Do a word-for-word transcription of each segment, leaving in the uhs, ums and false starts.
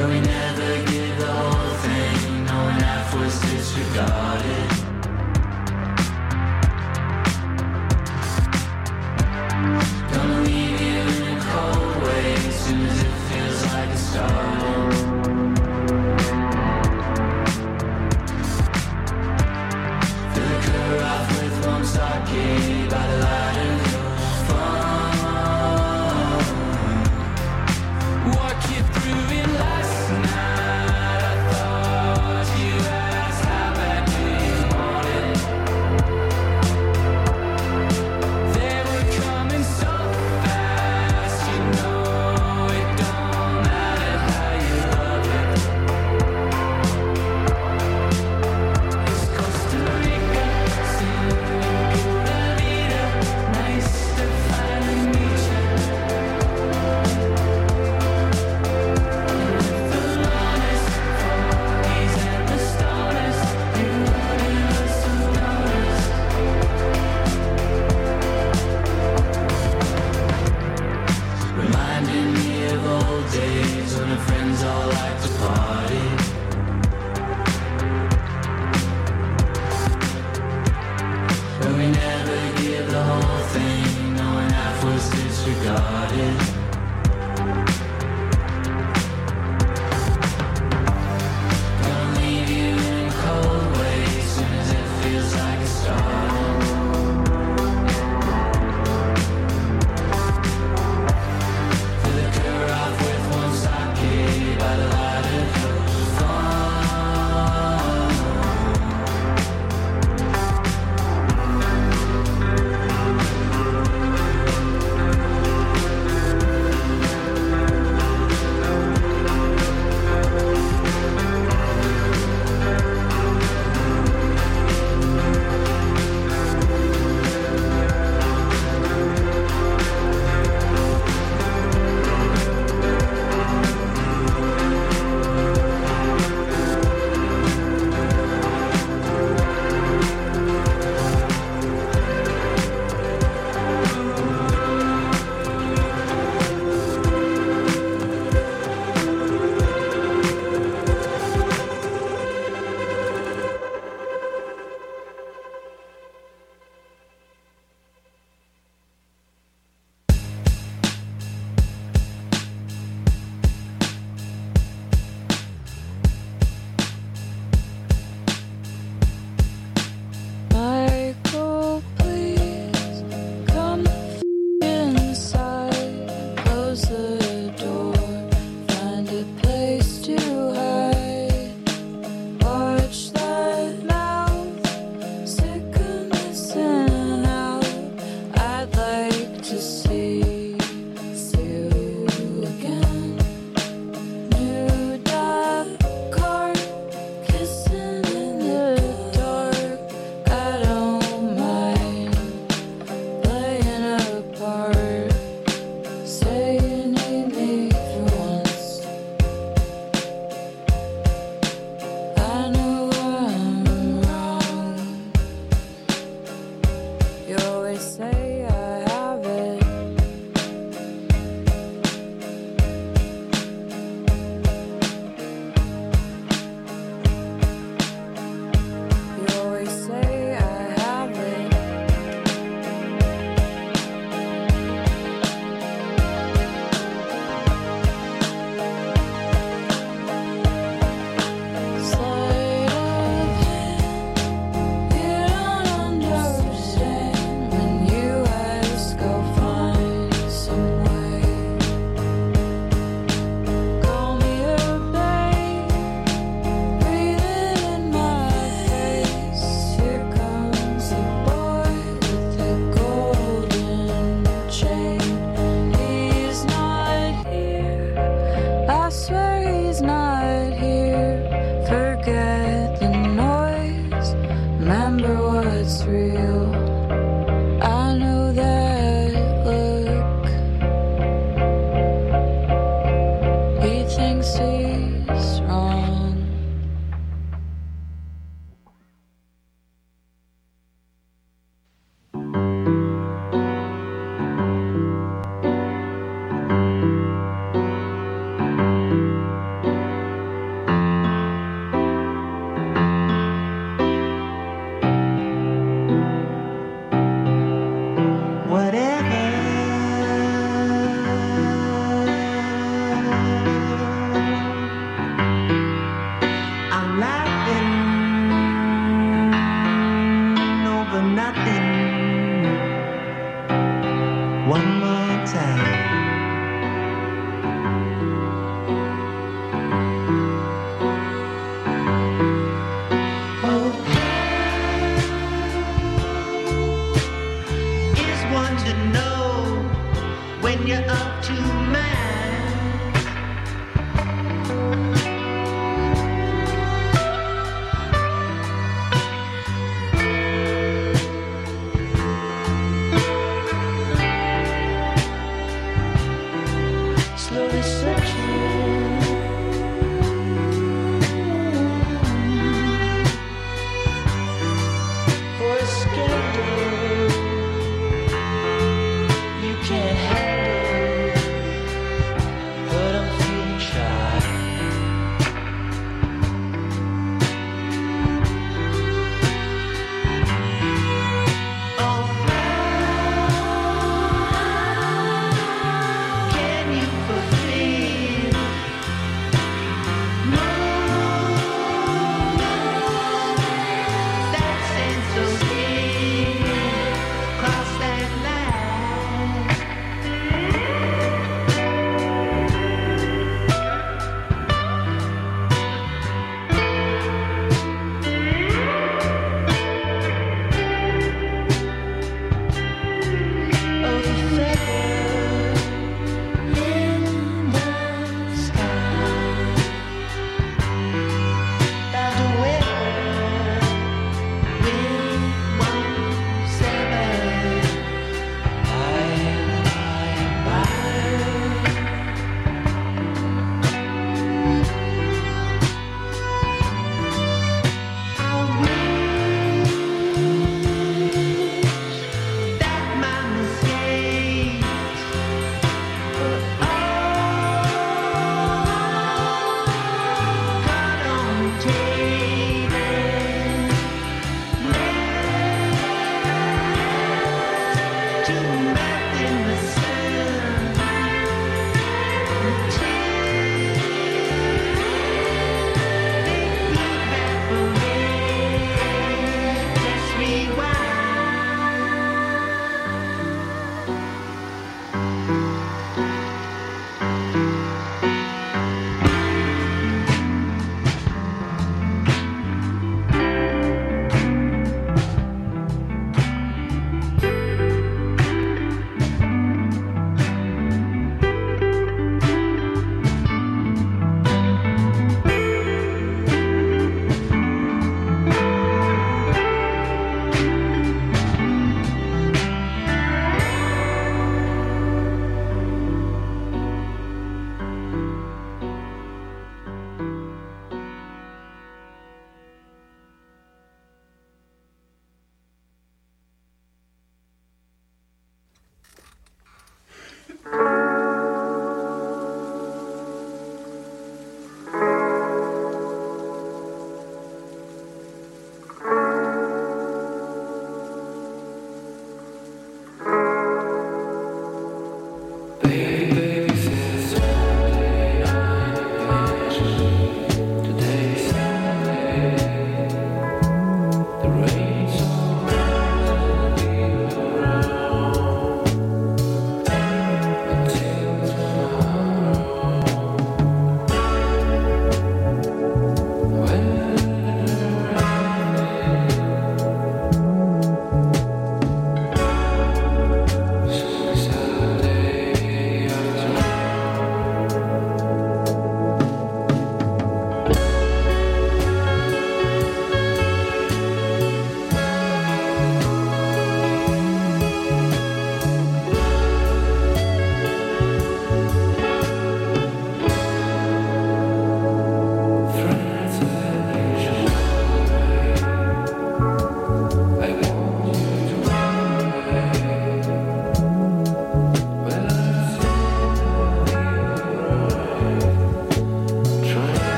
But we never give the whole thing, knowing half was disregarded. Gonna leave you in a cold way as soon as it feels like it's starting. Fill the car off with one stockade by the light of your phone. Walk you through it last night. I thought you asked how bad do you want it. They were coming so fast, you know it don't matter how you love it. It's Costa Rica, soon Pura Vida. Nice to finally meet you. And with the longest forties and the stoners, you wanted us some donors. Reminding me of old days when our friends all liked to party. But we never give the whole thing, knowing half was disregarded. Gonna leave you in a cold way as soon as it feels like it's starting. Fill the car off with one stockade by the light of your phone.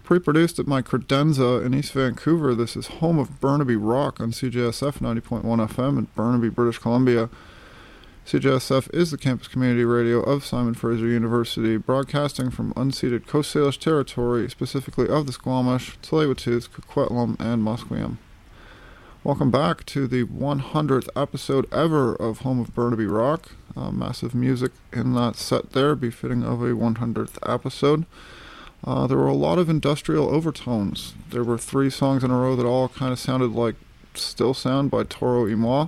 Pre-produced at my credenza in East Vancouver, this is home of Burnaby Rock on C J S F ninety point one F M in Burnaby, British Columbia. C J S F is the campus community radio of Simon Fraser University, broadcasting from unceded Coast Salish territory, specifically of the Squamish, Tsleil-Waututh, Coquitlam, and Musqueam. Welcome back to the one hundredth episode ever of Home of Burnaby Rock. Uh, massive music in that set there, befitting of a one hundredth episode. Uh, there were a lot of industrial overtones. There were three songs in a row that all kind of sounded like Still Sound by Toro y Moi.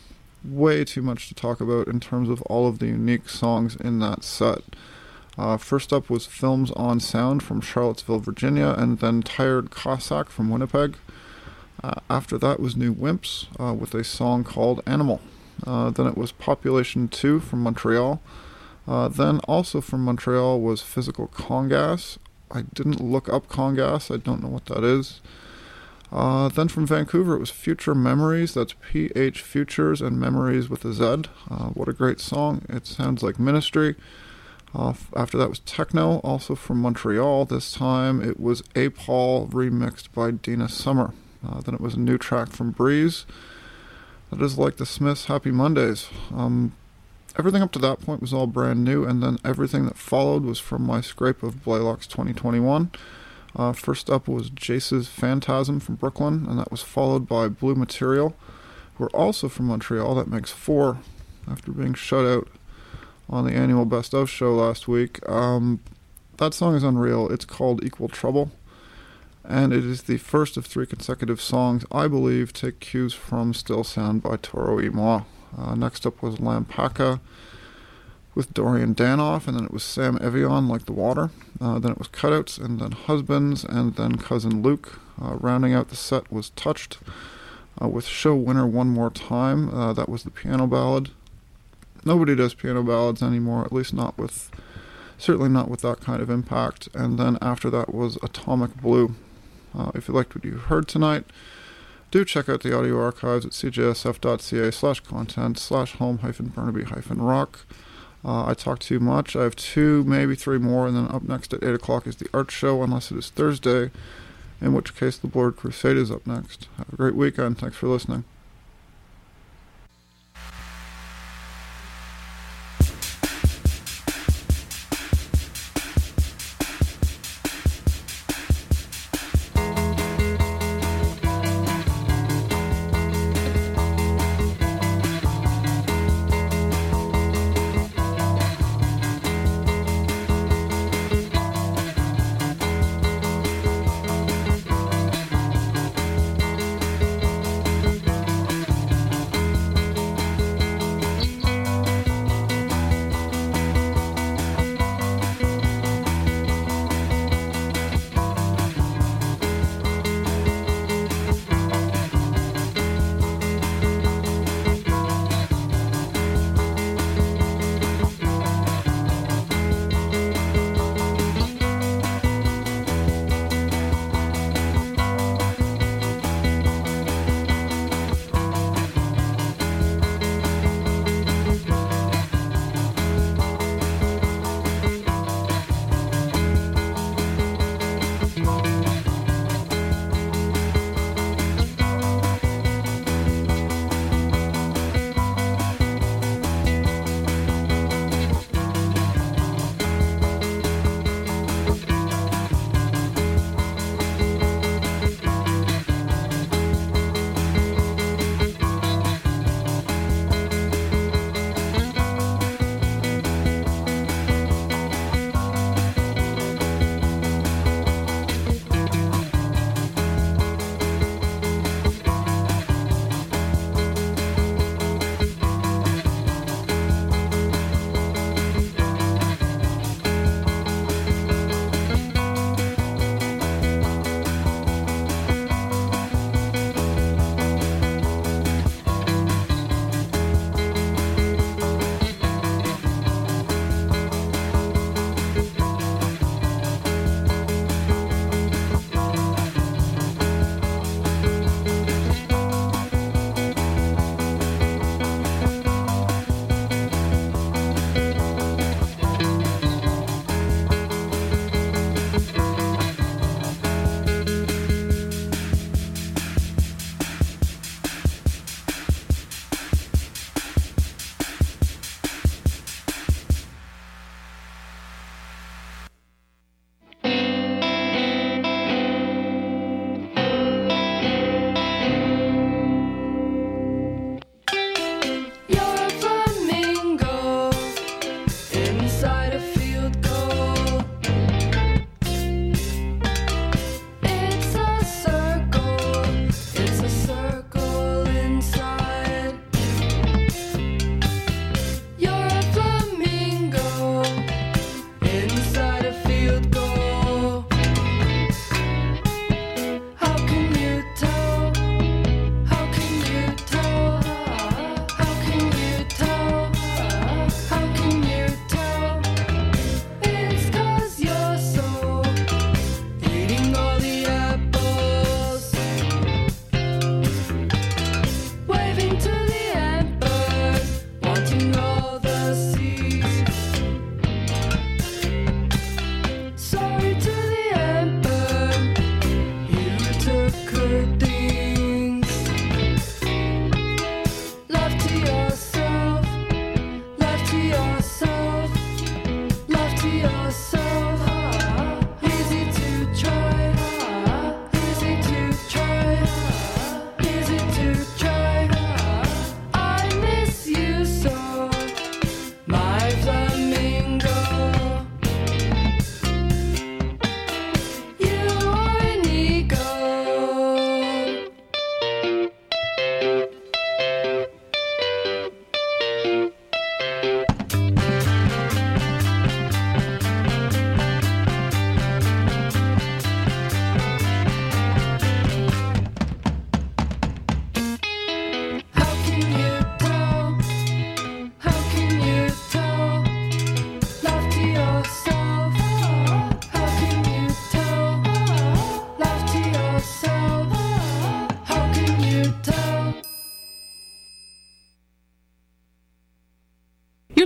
Way too much to talk about in terms of all of the unique songs in that set. Uh, first up was Films on Sound from Charlottesville, Virginia, and then Tired Cossack from Winnipeg. Uh, after that was New Wimps uh, with a song called Animal. Uh, then it was Population two from Montreal. Uh, then also from Montreal was Physical Congas. I didn't look up Congas, I don't know what that is. Uh, then from Vancouver it was Future Memories, that's P H Futures and Memories with a Z. Uh, what a great song, it sounds like Ministry. Uh, f- after that was Techno, also from Montreal. This time it was A Paul remixed by Dina Summer. Uh, then it was a new track from Breeze. That is like the Smiths' Happy Mondays. Um, everything up to that point was all brand new, and then everything that followed was from my scrape of Blaylock's twenty twenty-one. Uh, first up was Jace's Phantasm from Brooklyn, and that was followed by Blue Material, who are also from Montreal. That makes four after being shut out on the annual Best Of show last week. Um, that song is unreal. It's called Equal Trouble, and it is the first of three consecutive songs, I believe, take cues from Still Sound by Toro y Moi. Uh, next up was Lampaka with Dorian Danoff, and then it was Sam Evian, Like the Water. Uh, then it was Cutouts, and then Husbands, and then Cousin Luke. Uh, rounding out the set was Touched uh, with Show Winner One More Time. Uh, that was the piano ballad. Nobody does piano ballads anymore, at least not with, certainly not with that kind of impact. And then after that was Atomic Blue. Uh, if you liked what you heard tonight, do check out the audio archives at cjsf.ca slash content slash home hyphen Burnaby hyphen rock. Uh, I talk too much. I have two, maybe three more, and then up next at eight o'clock is the art show, unless it is Thursday, in which case the Blurred Crusade is up next. Have a great weekend. Thanks for listening.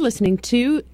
listening to